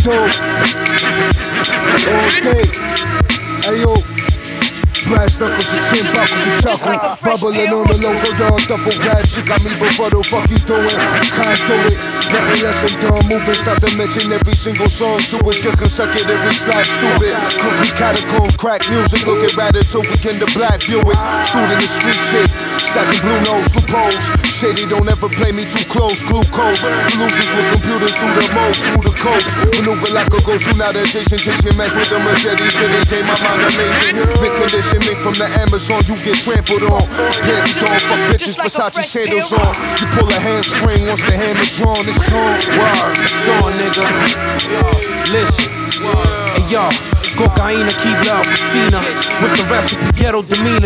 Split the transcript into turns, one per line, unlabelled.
dope. All day. Ayo. Brass knuckles and chin buckle, we chuckle. Bubbling on the logo, dog, duffel bag. Shit got me before the fuck you doing. Can't do it. Nothing less than dumb movements. Not to mention every single song. Shooters get consecutively slash stupid. Concrete catacombs, crack music. Looking rather till weekend the black Buick. Student the street shit. Stacking blue nose, loopholes. Shady don't ever play me too close. Glucose. Losers with computers through the most. Through the coast. Maneuver like a ghost. You not adjacent. Chasing mess with the machete. City came my mind amazing. Big condition. Mink from the Amazon, you get trampled on. Panty dog, fuck bitches, Versace sandals on. You pull a hamstring once the hammer drawn. It's on.
Word, it's on, nigga. Listen, hey yo, cocaína, keep love, casino. With the recipe, ghetto demeanor.